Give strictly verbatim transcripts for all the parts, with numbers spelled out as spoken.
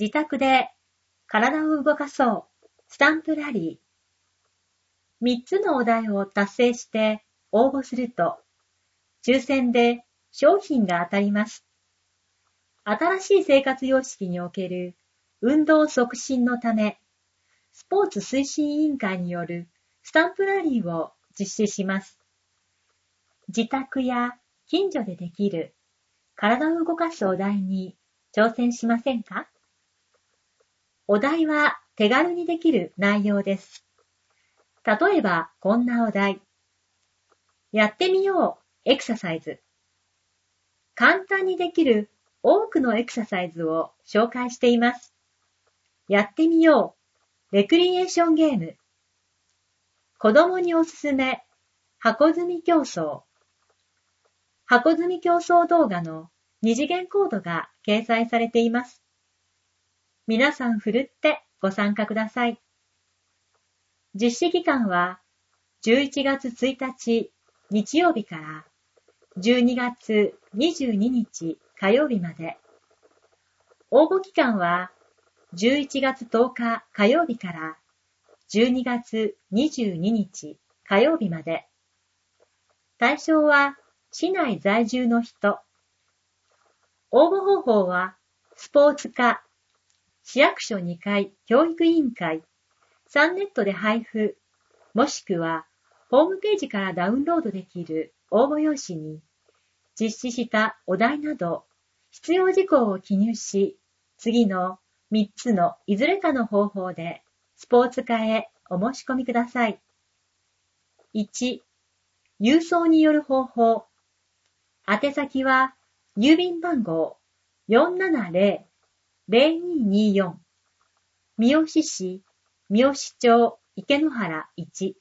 自宅で体を動かそう、スタンプラリー。みっつのお題を達成して応募すると、抽選で商品が当たります。新しい生活様式における運動促進のため、スポーツ推進委員会によるスタンプラリーを実施します。自宅や近所でできる体を動かすお題に挑戦しませんか？お題は手軽にできる内容です。例えばこんなお題。やってみようエクササイズ。簡単にできる多くのエクササイズを紹介しています。やってみようレクリエーションゲーム。子供におすすめ箱積み競争。箱積み競争動画の二次元コードが掲載されています。皆さんふるってご参加ください。実施期間はじゅういちがつついたち日曜日からじゅうにがつにじゅうににち火曜日まで。応募期間はじゅういちがつとおか火曜日からじゅうにがつにじゅうににち火曜日まで。対象は市内在住の人。応募方法はスポーツ課、市役所にかい教育委員会、サンネットで配布、もしくはホームページからダウンロードできる応募用紙に実施したお題など必要事項を記入し、次のみっつのいずれかの方法でスポーツ課へお申し込みください。いち、郵送による方法。宛先は郵便番号 よんななゼロ ゼロにーにーよん 三好市三好町池野原いち。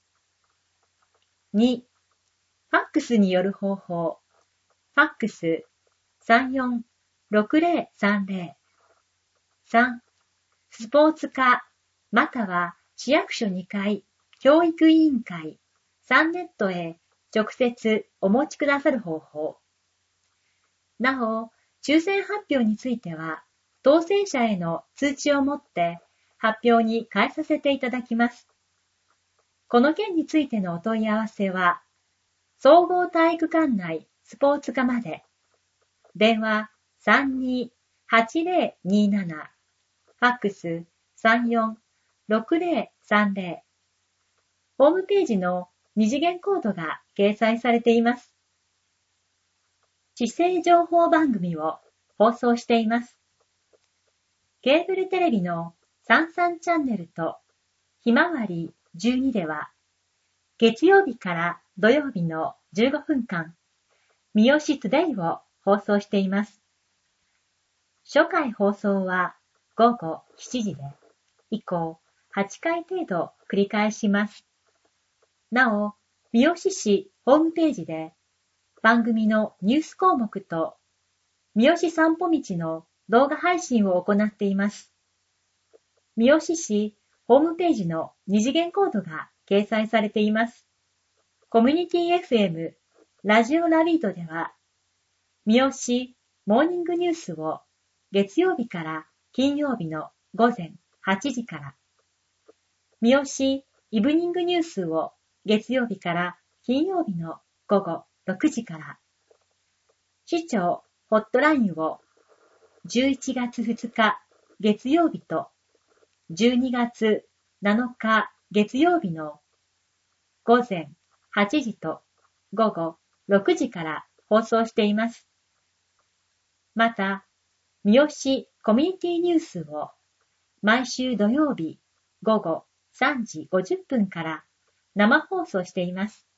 に、ファックスによる方法。ファックス さんよんろくゼロさんゼロ。さん、スポーツ課または市役所にかい教育委員会サンネットへ直接お持ちくださる方法。なお、抽選発表については、当選者への通知をもって発表に変えさせていただきます。この件についてのお問い合わせは、総合体育館内スポーツ課まで。電話 さんにーはちゼロにーなな、ファックス さんよんろくゼロさんゼロ。ホームページの二次元コードが掲載されています。市政情報番組を放送しています。ケーブルテレビのさんじゅうさんチャンネルとひまわりじゅうにでは、月曜日から土曜日のじゅうごふんかん、三好トゥデイを放送しています。初回放送はごごしちじで、以降はちかい程度繰り返します。なお、三好市ホームページで番組のニュース項目と三好散歩道の動画配信を行っています。三好市ホームページの二次元コードが掲載されています。コミュニティ エフエム ラジオラビートでは、三好モーニングニュースを月曜日から金曜日の午前はちじから、三好イブニングニュースを月曜日から金曜日の午後ろくじから、市長ホットラインをじゅういちがつふつか月曜日とじゅうにがつなのか月曜日の午前はちじと午後ろくじから放送しています。また、三好コミュニティニュースを毎週土曜日午後さんじごじゅっぷんから生放送しています。